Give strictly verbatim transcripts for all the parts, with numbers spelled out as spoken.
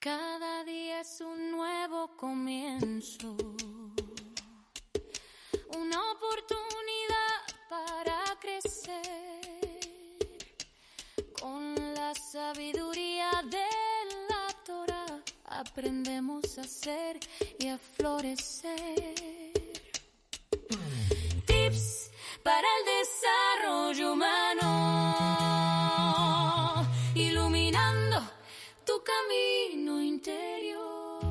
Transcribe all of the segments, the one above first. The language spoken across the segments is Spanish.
Cada día es un nuevo comienzo, una oportunidad para crecer con la sabiduría de la Torah. Aprendemos a ser y a florecer. Tips para el desarrollo humano, iluminando tu camino interior.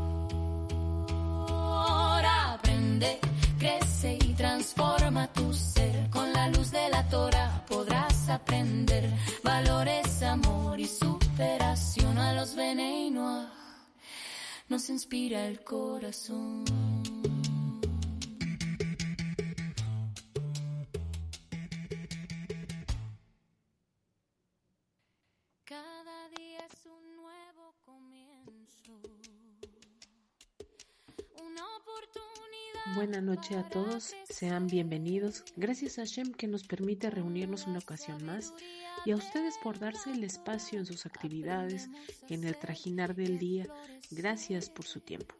Aprende, crece y transforma tu ser. Con la luz de la Torah podrás aprender valores, amor y superación. A los Bnei Noach nos inspira el corazón. Cada día es un nuevo comienzo, una oportunidad. Buenas noches a todos, sean bienvenidos. Gracias a Hashem que nos permite reunirnos una ocasión más y a ustedes por darse el espacio en sus actividades, en el trajinar del día. Gracias por su tiempo.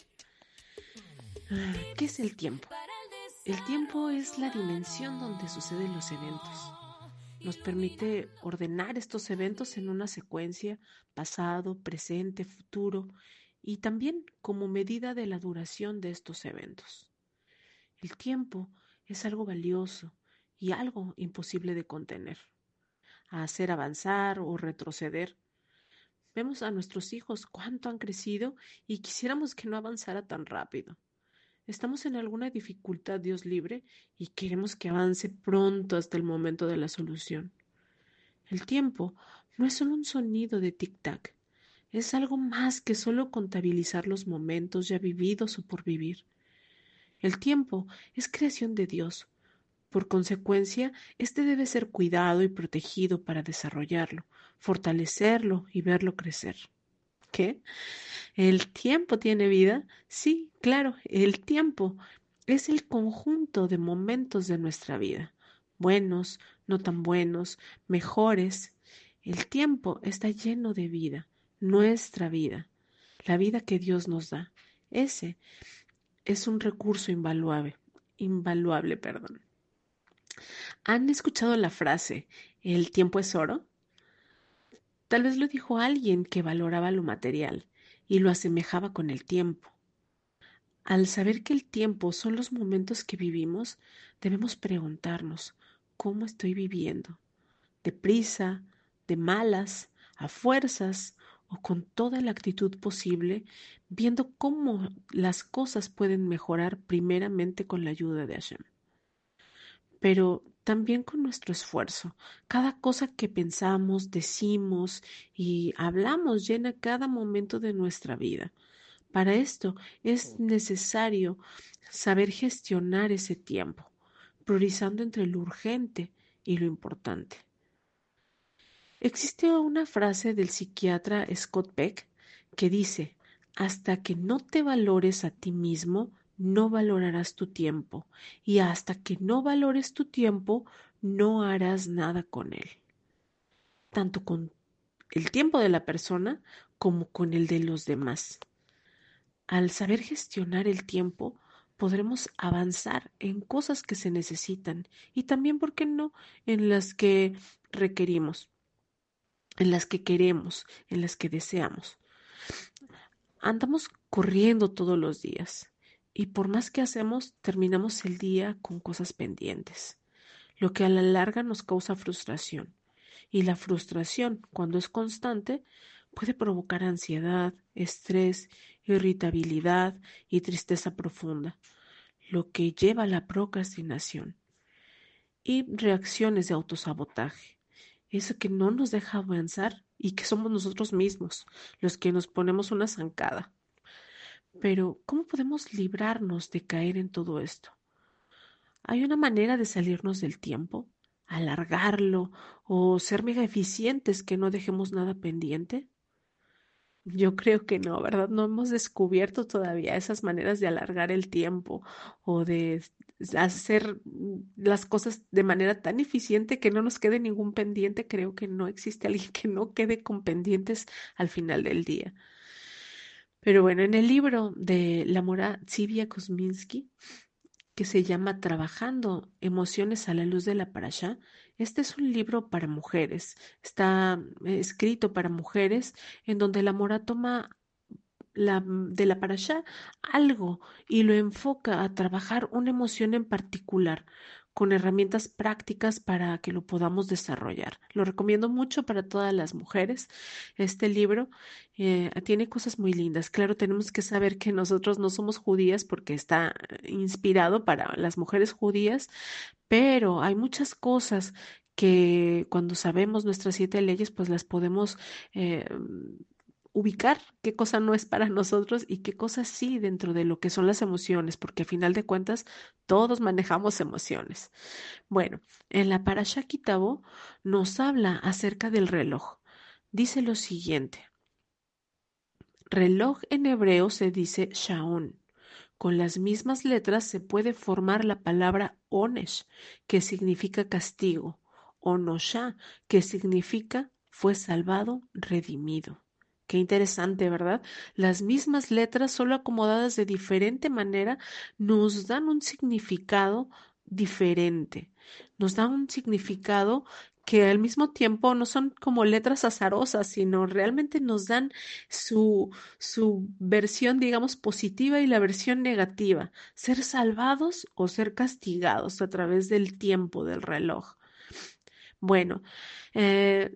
¿Qué es el tiempo? El tiempo es la dimensión donde suceden los eventos. Nos permite ordenar estos eventos en una secuencia, pasado, presente, futuro, y también como medida de la duración de estos eventos. El tiempo es algo valioso y algo imposible de contener, a hacer avanzar o retroceder. Vemos a nuestros hijos cuánto han crecido y quisiéramos que no avanzara tan rápido. Estamos en alguna dificultad, Dios libre, y queremos que avance pronto hasta el momento de la solución. El tiempo no es solo un sonido de tic-tac, es algo más que solo contabilizar los momentos ya vividos o por vivir. El tiempo es creación de Dios. Por consecuencia, este debe ser cuidado y protegido para desarrollarlo, fortalecerlo y verlo crecer. ¿Qué? ¿El tiempo tiene vida? Sí, claro, el tiempo es el conjunto de momentos de nuestra vida, buenos, no tan buenos, mejores. El tiempo está lleno de vida, nuestra vida, la vida que Dios nos da. Ese es un recurso invaluable, invaluable, perdón. ¿Han escuchado la frase, el tiempo es oro? Tal vez lo dijo alguien que valoraba lo material y lo asemejaba con el tiempo. Al saber que el tiempo son los momentos que vivimos, debemos preguntarnos, ¿cómo estoy viviendo? ¿Deprisa, de malas, a fuerzas o con toda la actitud posible, viendo cómo las cosas pueden mejorar primeramente con la ayuda de Hashem? Pero también con nuestro esfuerzo. Cada cosa que pensamos, decimos y hablamos llena cada momento de nuestra vida. Para esto es necesario saber gestionar ese tiempo, priorizando entre lo urgente y lo importante. Existe una frase del psiquiatra Scott Peck que dice, hasta que no te valores a ti mismo, no valorarás tu tiempo, y hasta que no valores tu tiempo, no harás nada con él, tanto con el tiempo de la persona como con el de los demás. Al saber gestionar el tiempo, podremos avanzar en cosas que se necesitan y también, ¿por qué no?, en las que requerimos, en las que queremos, en las que deseamos. Andamos corriendo todos los días y por más que hacemos, terminamos el día con cosas pendientes, lo que a la larga nos causa frustración. Y la frustración, cuando es constante, puede provocar ansiedad, estrés, irritabilidad y tristeza profunda, lo que lleva a la procrastinación y reacciones de autosabotaje. Eso que no nos deja avanzar y que somos nosotros mismos los que nos ponemos una zancada. Pero, ¿cómo podemos librarnos de caer en todo esto? ¿Hay una manera de salirnos del tiempo, alargarlo o ser mega eficientes que no dejemos nada pendiente? Yo creo que no, ¿verdad? No hemos descubierto todavía esas maneras de alargar el tiempo o de hacer las cosas de manera tan eficiente que no nos quede ningún pendiente. Creo que no existe alguien que no quede con pendientes al final del día. Pero bueno, en el libro de la mora Zivia Kosminski, que se llama Trabajando emociones a la luz de la parashá, este es un libro para mujeres, está eh, escrito para mujeres, en donde la mora toma la, de la parashá algo y lo enfoca a trabajar una emoción en particular con herramientas prácticas para que lo podamos desarrollar. Lo recomiendo mucho para todas las mujeres. Este libro eh, tiene cosas muy lindas. Claro, tenemos que saber que nosotros no somos judías porque está inspirado para las mujeres judías, pero hay muchas cosas que cuando sabemos nuestras siete leyes, pues las podemos eh, ubicar qué cosa no es para nosotros y qué cosa sí dentro de lo que son las emociones, porque a final de cuentas todos manejamos emociones. Bueno, en la Parashá Kitabo nos habla acerca del reloj. Dice lo siguiente: reloj en hebreo se dice shaón. Con las mismas letras se puede formar la palabra onesh, que significa castigo, o nosha, que significa fue salvado, redimido. Qué interesante, ¿verdad? Las mismas letras, solo acomodadas de diferente manera, nos dan un significado diferente. Nos dan un significado que al mismo tiempo no son como letras azarosas, sino realmente nos dan su, su versión, digamos, positiva y la versión negativa, ser salvados o ser castigados a través del tiempo del reloj. Bueno, eh,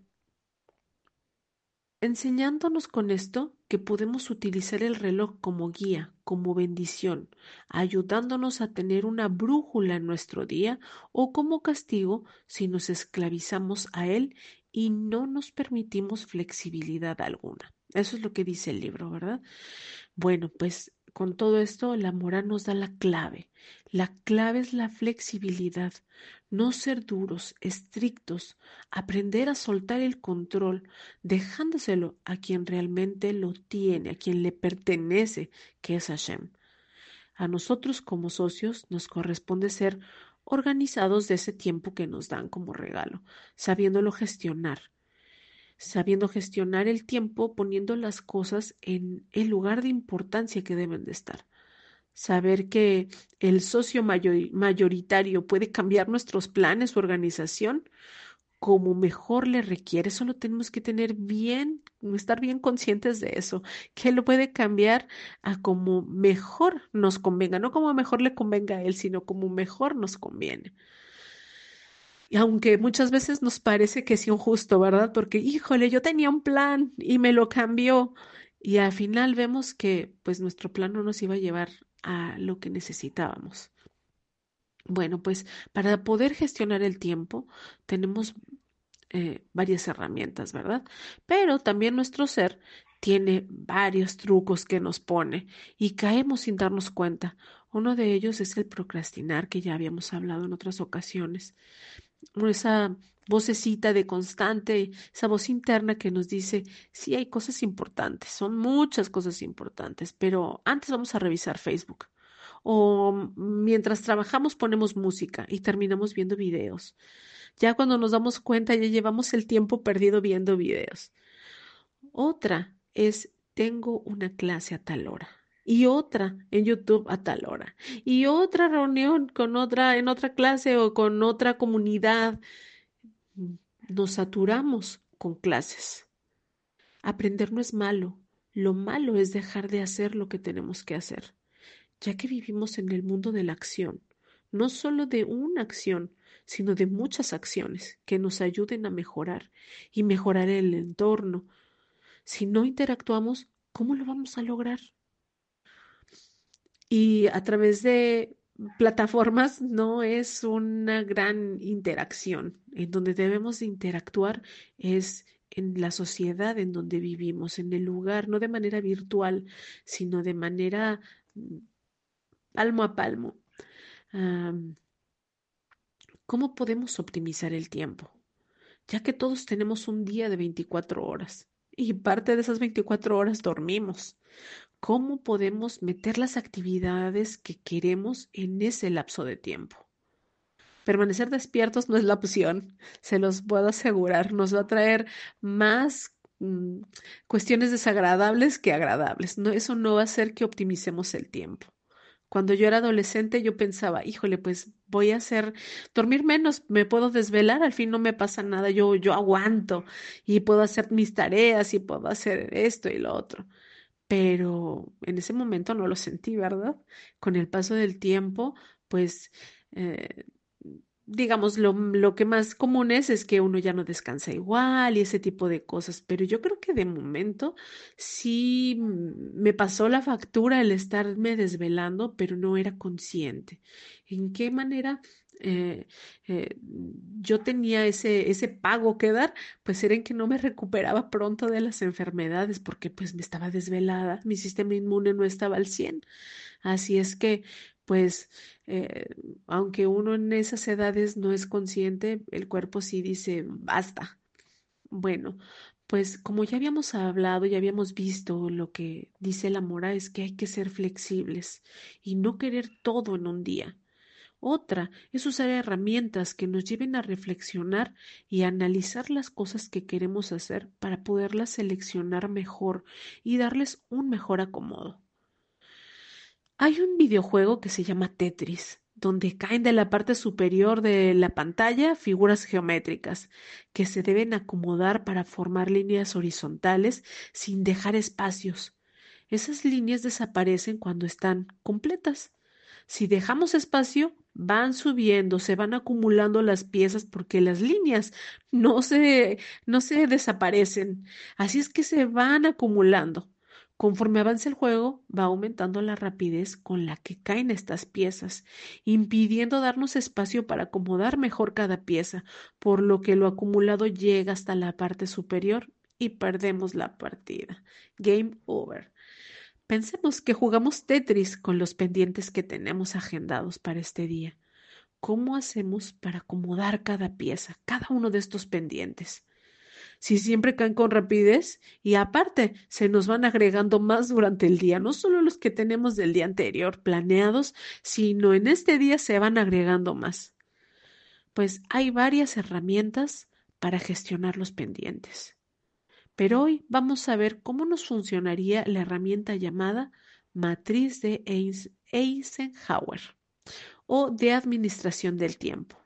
enseñándonos con esto que podemos utilizar el reloj como guía, como bendición, ayudándonos a tener una brújula en nuestro día o como castigo si nos esclavizamos a él y no nos permitimos flexibilidad alguna. Eso es lo que dice el libro, ¿verdad? Bueno, pues con todo esto, la moral nos da la clave. La clave es la flexibilidad, no ser duros, estrictos, aprender a soltar el control, dejándoselo a quien realmente lo tiene, a quien le pertenece, que es Hashem. A nosotros como socios nos corresponde ser organizados de ese tiempo que nos dan como regalo, sabiéndolo gestionar sabiendo gestionar el tiempo, poniendo las cosas en el lugar de importancia que deben de estar. Saber que el socio mayor- mayoritario puede cambiar nuestros planes, su organización, como mejor le requiere. Solo tenemos que tener bien, estar bien conscientes de eso, que él lo puede cambiar a como mejor nos convenga, no como mejor le convenga a él, sino como mejor nos conviene. Y aunque muchas veces nos parece que es injusto, ¿verdad? Porque, híjole, yo tenía un plan y me lo cambió. Y al final vemos que pues nuestro plan no nos iba a llevar a lo que necesitábamos. Bueno, pues para poder gestionar el tiempo tenemos eh, varias herramientas, ¿verdad? Pero también nuestro ser tiene varios trucos que nos pone y caemos sin darnos cuenta. Uno de ellos es el procrastinar, que ya habíamos hablado en otras ocasiones, esa vocecita de constante, esa voz interna que nos dice, sí, hay cosas importantes, son muchas cosas importantes, pero antes vamos a revisar Facebook. O mientras trabajamos ponemos música y terminamos viendo videos. Ya cuando nos damos cuenta ya llevamos el tiempo perdido viendo videos. Otra es, tengo una clase a tal hora. Y otra en YouTube a tal hora. Y otra reunión con otra, en otra clase o con otra comunidad. Nos saturamos con clases. Aprender no es malo. Lo malo es dejar de hacer lo que tenemos que hacer, ya que vivimos en el mundo de la acción, no solo de una acción, sino de muchas acciones que nos ayuden a mejorar y mejorar el entorno. Si no interactuamos, ¿cómo lo vamos a lograr? Y a través de plataformas no es una gran interacción. En donde debemos de interactuar es en la sociedad en donde vivimos, en el lugar, no de manera virtual, sino de manera mm, palmo a palmo. Am, ¿cómo podemos optimizar el tiempo? Ya que todos tenemos un día de veinticuatro horas y parte de esas veinticuatro horas dormimos. ¿Cómo podemos meter las actividades que queremos en ese lapso de tiempo? Permanecer despiertos no es la opción, se los puedo asegurar, nos va a traer más mm, cuestiones desagradables que agradables. No, eso no va a hacer que optimicemos el tiempo. Cuando yo era adolescente, yo pensaba, híjole, pues voy a hacer, dormir menos, me puedo desvelar, al fin no me pasa nada, yo, yo aguanto y puedo hacer mis tareas y puedo hacer esto y lo otro. Pero en ese momento no lo sentí, ¿verdad? Con el paso del tiempo, pues, eh, digamos, lo, lo que más común es, es que uno ya no descansa igual y ese tipo de cosas, pero yo creo que de momento sí mm, me pasó la factura el estarme desvelando, pero no era consciente. ¿En qué manera? eh, eh, yo tenía ese, ese pago que dar, pues era en que no me recuperaba pronto de las enfermedades porque pues me estaba desvelada, mi sistema inmune no estaba al cien. Así es que, pues, eh, aunque uno en esas edades no es consciente, el cuerpo sí dice, basta. Bueno, pues como ya habíamos hablado, ya habíamos visto lo que dice la mora, es que hay que ser flexibles y no querer todo en un día. Otra es usar herramientas que nos lleven a reflexionar y a analizar las cosas que queremos hacer para poderlas seleccionar mejor y darles un mejor acomodo. Hay un videojuego que se llama Tetris, donde caen de la parte superior de la pantalla figuras geométricas que se deben acomodar para formar líneas horizontales sin dejar espacios. Esas líneas desaparecen cuando están completas. Si dejamos espacio, van subiendo, se van acumulando las piezas porque las líneas no se, no se desaparecen. Así es que se van acumulando. Conforme avanza el juego, va aumentando la rapidez con la que caen estas piezas, impidiendo darnos espacio para acomodar mejor cada pieza, por lo que lo acumulado llega hasta la parte superior y perdemos la partida. Game over. Pensemos que jugamos Tetris con los pendientes que tenemos agendados para este día. ¿Cómo hacemos para acomodar cada pieza, cada uno de estos pendientes? Si siempre caen con rapidez y aparte se nos van agregando más durante el día, no solo los que tenemos del día anterior planeados, sino en este día se van agregando más. Pues hay varias herramientas para gestionar los pendientes. Pero hoy vamos a ver cómo nos funcionaría la herramienta llamada matriz de Eisenhower o de administración del tiempo.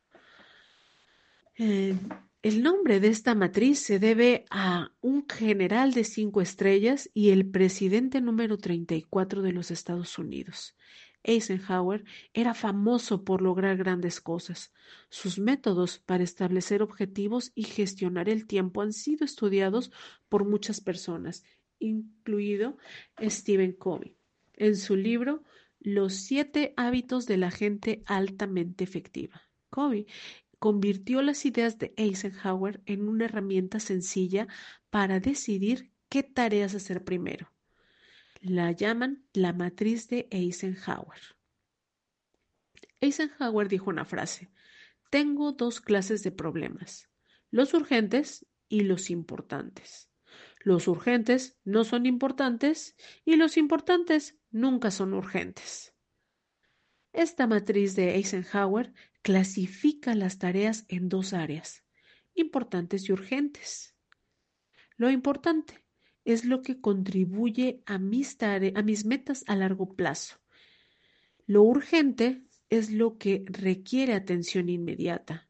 Eh, el nombre de esta matriz se debe a un general de cinco estrellas y el presidente número treinta y cuatro de los Estados Unidos. Eisenhower era famoso por lograr grandes cosas. Sus métodos para establecer objetivos y gestionar el tiempo han sido estudiados por muchas personas, incluido Stephen Covey, en su libro Los siete hábitos de la gente altamente efectiva. Covey convirtió las ideas de Eisenhower en una herramienta sencilla para decidir qué tareas hacer primero. La llaman la matriz de Eisenhower. Eisenhower dijo una frase: tengo dos clases de problemas, los urgentes y los importantes. Los urgentes no son importantes y los importantes nunca son urgentes. Esta matriz de Eisenhower clasifica las tareas en dos áreas, importantes y urgentes. Lo importante es lo que contribuye a mis, tare- a mis metas a largo plazo. Lo urgente es lo que requiere atención inmediata.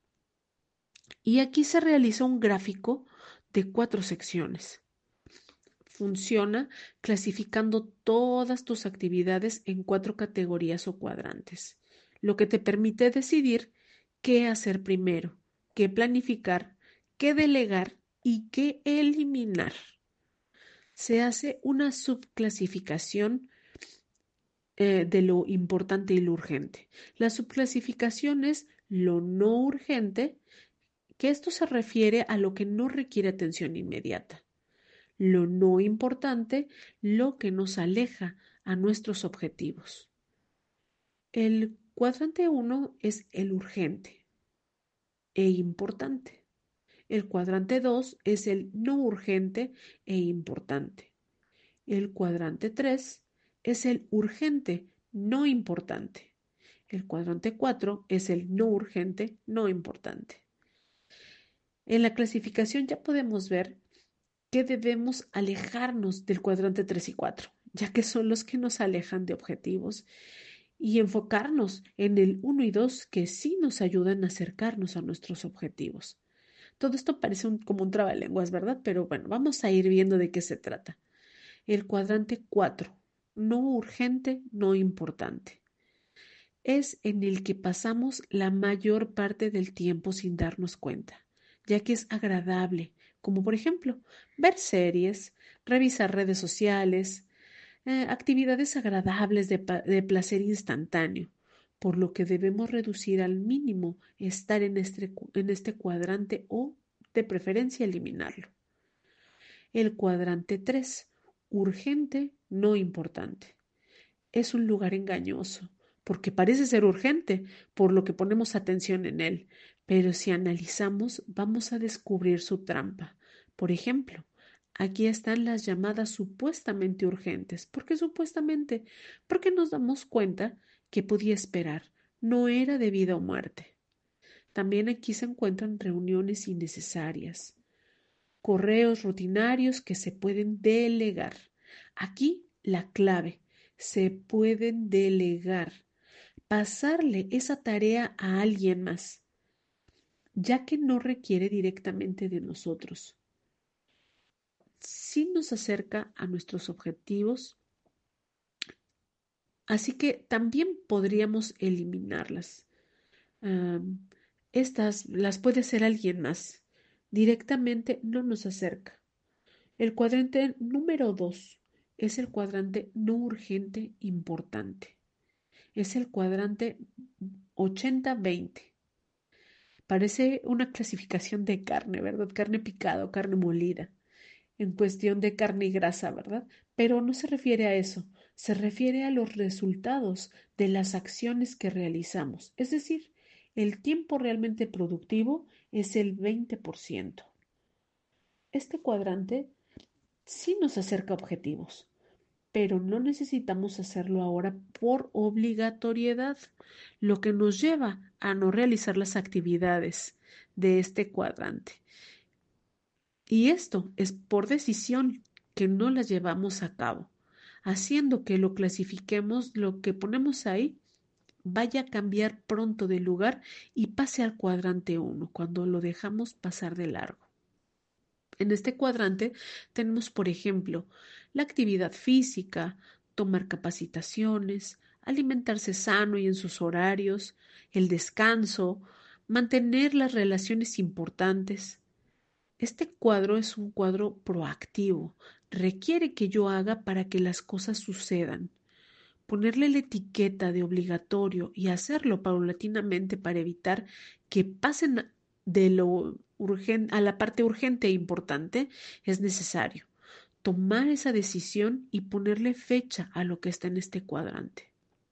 Y aquí se realiza un gráfico de cuatro secciones. Funciona clasificando todas tus actividades en cuatro categorías o cuadrantes, lo que te permite decidir qué hacer primero, qué planificar, qué delegar y qué eliminar. Se hace una subclasificación eh, de lo importante y lo urgente. La subclasificación es lo no urgente, que esto se refiere a lo que no requiere atención inmediata. Lo no importante, lo que nos aleja a nuestros objetivos. El cuadrante uno es el urgente e importante. El cuadrante dos es el no urgente e importante. El cuadrante tres es el urgente no importante. El cuadrante cuatro es el no urgente no importante. En la clasificación ya podemos ver que debemos alejarnos del cuadrante tres y cuatro, ya que son los que nos alejan de objetivos, y enfocarnos en el uno y dos, que sí nos ayudan a acercarnos a nuestros objetivos. Todo esto parece un, como un trabalenguas, ¿verdad? Pero bueno, vamos a ir viendo de qué se trata. El cuadrante cuatro, no urgente, no importante, es en el que pasamos la mayor parte del tiempo sin darnos cuenta, ya que es agradable, como por ejemplo ver series, revisar redes sociales, eh, actividades agradables de, de placer instantáneo, por lo que debemos reducir al mínimo estar en este, en este cuadrante o, de preferencia, eliminarlo. El cuadrante tres, urgente, no importante, es un lugar engañoso, porque parece ser urgente, por lo que ponemos atención en él, pero si analizamos vamos a descubrir su trampa. Por ejemplo, aquí están las llamadas supuestamente urgentes. ¿Por qué supuestamente? Porque nos damos cuenta que podía esperar, no era de vida o muerte. También aquí se encuentran reuniones innecesarias, correos rutinarios que se pueden delegar. Aquí la clave, se pueden delegar, pasarle esa tarea a alguien más, ya que no requiere directamente de nosotros. Sí nos acerca a nuestros objetivos, así que también podríamos eliminarlas. Um, estas las puede hacer alguien más. Directamente no nos acerca. El cuadrante número dos es el cuadrante no urgente importante. Es el cuadrante ochenta veinte. Parece una clasificación de carne, ¿verdad? Carne picada o carne molida, en cuestión de carne y grasa, ¿verdad? Pero no se refiere a eso, se refiere a los resultados de las acciones que realizamos. Es decir, el tiempo realmente productivo es el veinte por ciento. Este cuadrante sí nos acerca a objetivos, pero no necesitamos hacerlo ahora por obligatoriedad, lo que nos lleva a no realizar las actividades de este cuadrante. Y esto es por decisión que no las llevamos a cabo, haciendo que lo clasifiquemos, lo que ponemos ahí, vaya a cambiar pronto de lugar y pase al cuadrante uno cuando lo dejamos pasar de largo. En este cuadrante tenemos, por ejemplo, la actividad física, tomar capacitaciones, alimentarse sano y en sus horarios, el descanso, mantener las relaciones importantes. Este cuadro es un cuadro proactivo, requiere que yo haga para que las cosas sucedan. Ponerle la etiqueta de obligatorio y hacerlo paulatinamente para evitar que pasen de lo urgente a la parte urgente e importante es necesario. Tomar esa decisión y ponerle fecha a lo que está en este cuadrante.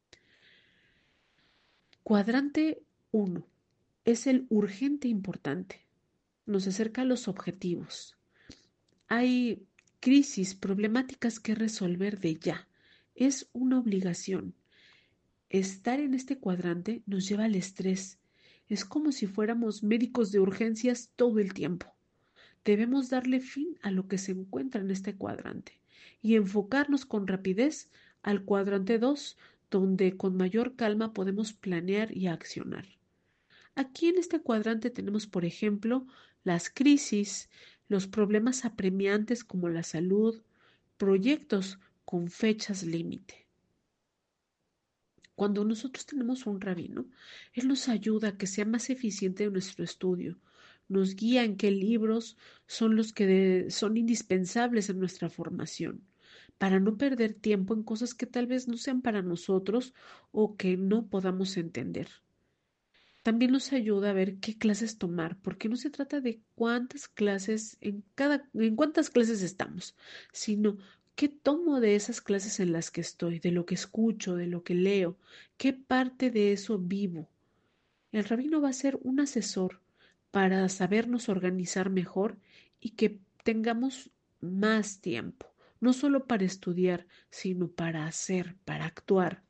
Cuadrante uno es el urgente importante. Nos acerca a los objetivos. Hay crisis, problemáticas que resolver de ya. Es una obligación. Estar en este cuadrante nos lleva al estrés. Es como si fuéramos médicos de urgencias todo el tiempo. Debemos darle fin a lo que se encuentra en este cuadrante y enfocarnos con rapidez al cuadrante dos, donde con mayor calma podemos planear y accionar. Aquí en este cuadrante tenemos, por ejemplo, las crisis, los problemas apremiantes como la salud, proyectos con fechas límite. Cuando nosotros tenemos un rabino, él nos ayuda a que sea más eficiente nuestro estudio, nos guía en qué libros son los que de, son indispensables en nuestra formación, para no perder tiempo en cosas que tal vez no sean para nosotros o que no podamos entender. También nos ayuda a ver qué clases tomar, porque no se trata de cuántas clases en cada, en cuántas clases estamos, sino qué tomo de esas clases en las que estoy, de lo que escucho, de lo que leo, qué parte de eso vivo. El rabino va a ser un asesor para sabernos organizar mejor y que tengamos más tiempo, no solo para estudiar, sino para hacer, para actuar.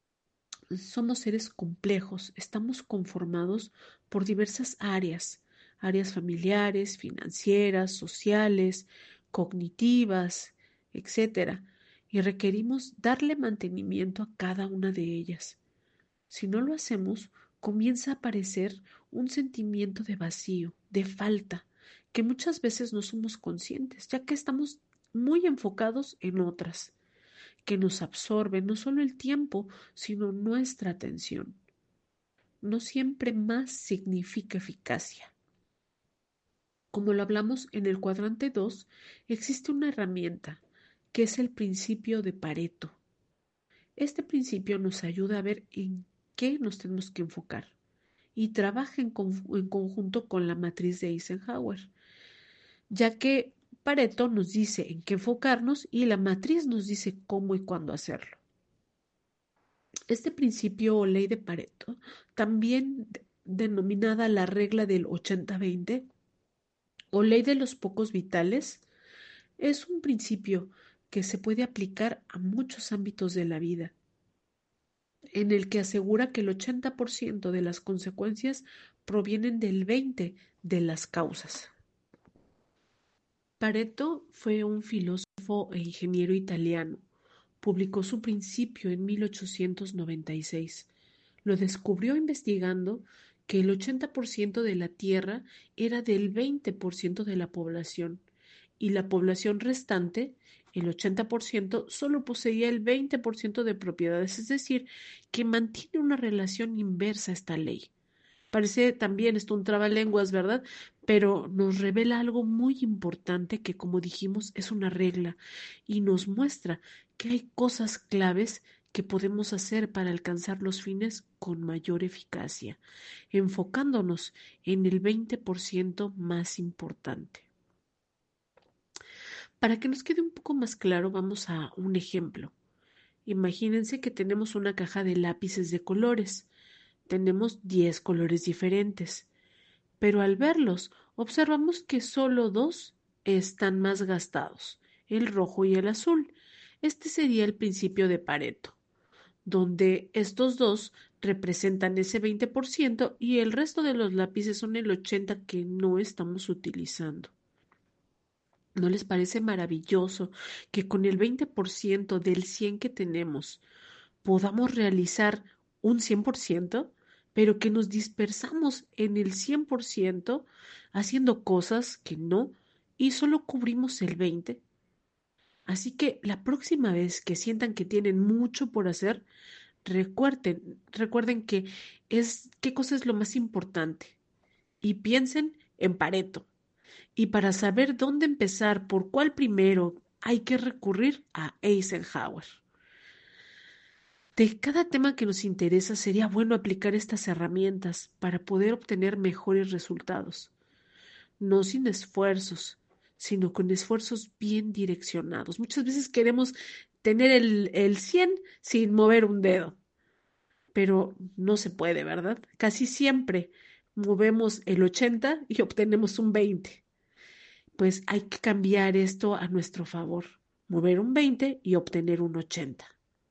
Somos seres complejos, estamos conformados por diversas áreas. áreas familiares, financieras, sociales, cognitivas, etcétera, y requerimos darle mantenimiento a cada una de ellas. Si no lo hacemos, comienza a aparecer un sentimiento de vacío, de falta, que muchas veces no somos conscientes, ya que estamos muy enfocados en otras, que nos absorben no solo el tiempo, sino nuestra atención. No siempre más significa eficacia. Como lo hablamos en el cuadrante dos, existe una herramienta que es el principio de Pareto. Este principio nos ayuda a ver en qué nos tenemos que enfocar y trabaja en, en conjunto con la matriz de Eisenhower, ya que Pareto nos dice en qué enfocarnos y la matriz nos dice cómo y cuándo hacerlo. Este principio o ley de Pareto, también denominada la regla del ochenta veinte o ley de los pocos vitales, es un principio que se puede aplicar a muchos ámbitos de la vida, en el que asegura que el ochenta por ciento de las consecuencias provienen del veinte por ciento de las causas. Pareto fue un filósofo e ingeniero italiano. Publicó su principio en mil ochocientos noventa y seis. Lo descubrió investigando que el ochenta por ciento de la Tierra era del veinte por ciento de la población y la población restante, el ochenta por ciento, solo poseía el veinte por ciento de propiedades, es decir, que mantiene una relación inversa a esta ley. Parece también esto un trabalenguas, ¿verdad? Pero nos revela algo muy importante que, como dijimos, es una regla y nos muestra que hay cosas claves que podemos hacer para alcanzar los fines con mayor eficacia, enfocándonos en el veinte por ciento más importante. Para que nos quede un poco más claro, vamos a un ejemplo. Imagínense que tenemos una caja de lápices de colores. Tenemos diez colores diferentes, pero al verlos observamos que solo dos están más gastados, el rojo y el azul. Este sería el principio de Pareto, donde estos dos representan ese veinte por ciento y el resto de los lápices son el ochenta por ciento que no estamos utilizando. ¿No les parece maravilloso que con el veinte por ciento del cien que tenemos podamos realizar un cien por ciento, pero que nos dispersamos en el cien por ciento haciendo cosas que no y solo cubrimos el veinte por ciento? Así que la próxima vez que sientan que tienen mucho por hacer, recuerden, recuerden que es qué cosa es lo más importante y piensen en Pareto. Y para saber dónde empezar, por cuál primero, hay que recurrir a Eisenhower. De cada tema que nos interesa sería bueno aplicar estas herramientas para poder obtener mejores resultados, no sin esfuerzos, sino con esfuerzos bien direccionados. Muchas veces queremos tener el, el cien sin mover un dedo, pero no se puede, ¿verdad? Casi siempre movemos el ochenta y obtenemos un veinte. Pues hay que cambiar esto a nuestro favor, mover un veinte y obtener un ochenta.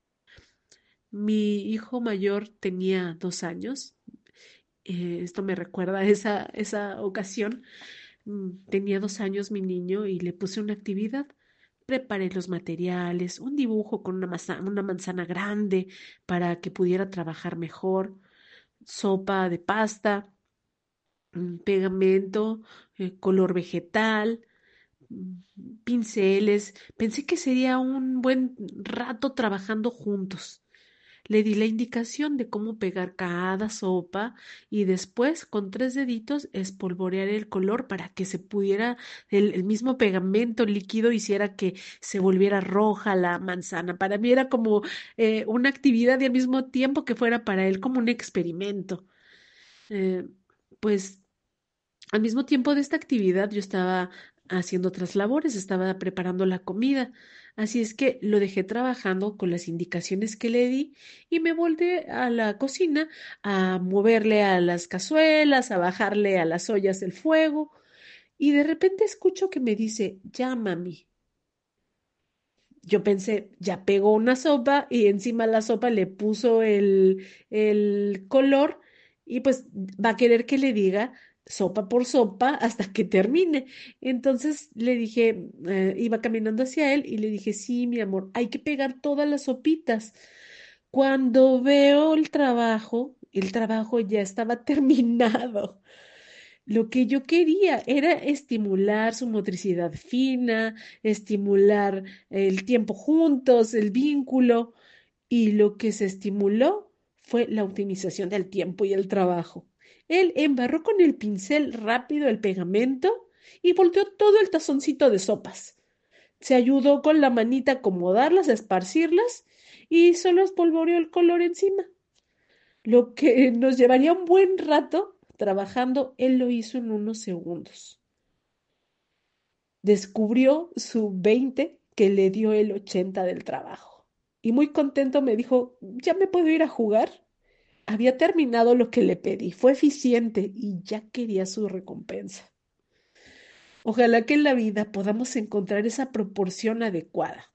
Mi hijo mayor tenía dos años. Eh, esto me recuerda a esa, esa ocasión. Mm, Tenía dos años mi niño y le puse una actividad. Preparé los materiales, un dibujo con una, maza- una manzana grande para que pudiera trabajar mejor, sopa de pasta, mm, pegamento, eh, color vegetal, mm, pinceles. Pensé que sería un buen rato trabajando juntos. Le di la indicación de cómo pegar cada sopa y después con tres deditos espolvorear el color para que se pudiera, el, el mismo pegamento líquido hiciera que se volviera roja la manzana. Para mí era como eh, una actividad y al mismo tiempo que fuera para él como un experimento. Eh, pues al mismo tiempo de esta actividad, yo estaba haciendo otras labores, estaba preparando la comida. Así es que lo dejé trabajando con las indicaciones que le di y me volví a la cocina a moverle a las cazuelas, a bajarle a las ollas el fuego. Y de repente escucho que me dice, ya, mami. Yo pensé, ya pegó una sopa y encima la sopa le puso el, el color y pues va a querer que le diga sopa por sopa hasta que termine. Entonces le dije, eh, iba caminando hacia él y le dije, sí, mi amor, hay que pegar todas las sopitas. Cuando veo el trabajo, el trabajo ya estaba terminado. Lo que yo quería era estimular su motricidad fina, estimular el tiempo juntos, el vínculo, y lo que se estimuló fue la optimización del tiempo y el trabajo. Él embarró con el pincel rápido el pegamento y volteó todo el tazoncito de sopas. Se ayudó con la manita a acomodarlas, a esparcirlas y solo espolvoreó el color encima. Lo que nos llevaría un buen rato trabajando, él lo hizo en unos segundos. Descubrió su veinte que le dio el ochenta del trabajo. Y muy contento me dijo, ¿ya me puedo ir a jugar? Había terminado lo que le pedí, fue eficiente y ya quería su recompensa. Ojalá que en la vida podamos encontrar esa proporción adecuada.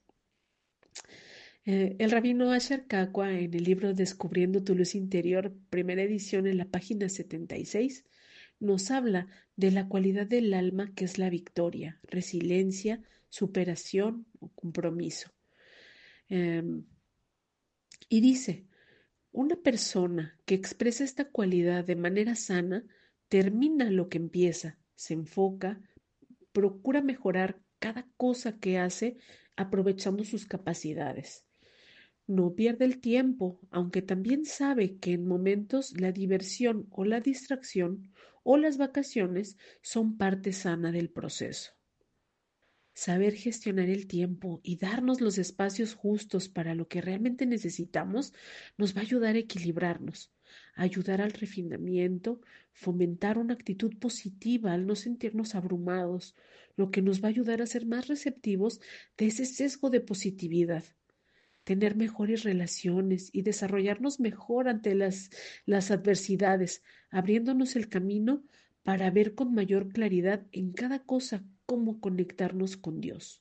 Eh, el rabino Asher Kakwa, en el libro Descubriendo tu luz interior, primera edición, en la página setenta y seis, nos habla de la cualidad del alma que es la victoria, resiliencia, superación o compromiso. Em, y dice, una persona que expresa esta cualidad de manera sana termina lo que empieza, se enfoca, procura mejorar cada cosa que hace aprovechando sus capacidades. No pierde el tiempo, aunque también sabe que en momentos la diversión o la distracción o las vacaciones son parte sana del proceso. Saber gestionar el tiempo y darnos los espacios justos para lo que realmente necesitamos nos va a ayudar a equilibrarnos, a ayudar al refinamiento, fomentar una actitud positiva al no sentirnos abrumados, lo que nos va a ayudar a ser más receptivos de ese sesgo de positividad, tener mejores relaciones y desarrollarnos mejor ante las, las adversidades, abriéndonos el camino para ver con mayor claridad en cada cosa cómo conectarnos con Dios.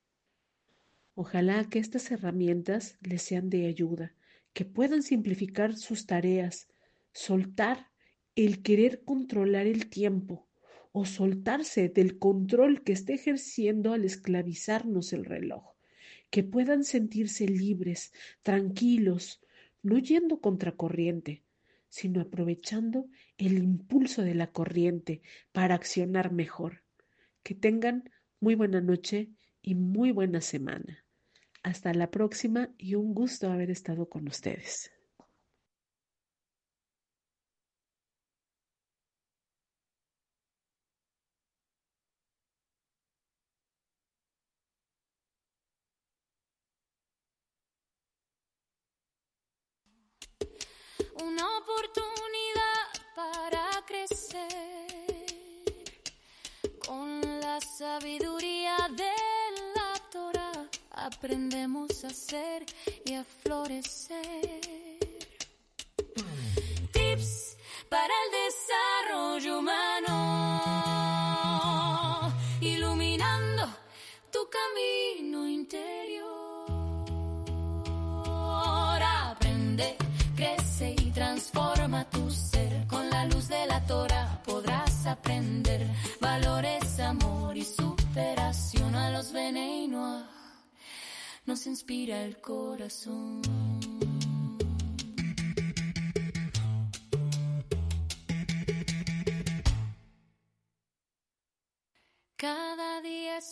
Ojalá que estas herramientas les sean de ayuda, que puedan simplificar sus tareas, soltar el querer controlar el tiempo o soltarse del control que está ejerciendo al esclavizarnos el reloj, que puedan sentirse libres, tranquilos, no yendo contracorriente, sino aprovechando el impulso de la corriente para accionar mejor. Que tengan muy buena noche y muy buena semana. Hasta la próxima y un gusto haber estado con ustedes. Una oportunidad para crecer con la sabiduría de la Torah. Aprendemos a ser y a florecer. Tips para el desarrollo humano, iluminando tu camino interior. Aprende, crece y transforma tu ser. Con la luz de la Torah podrás aprender valores, amor y superación. A los Bnei Noach nos inspira el corazón. Cada día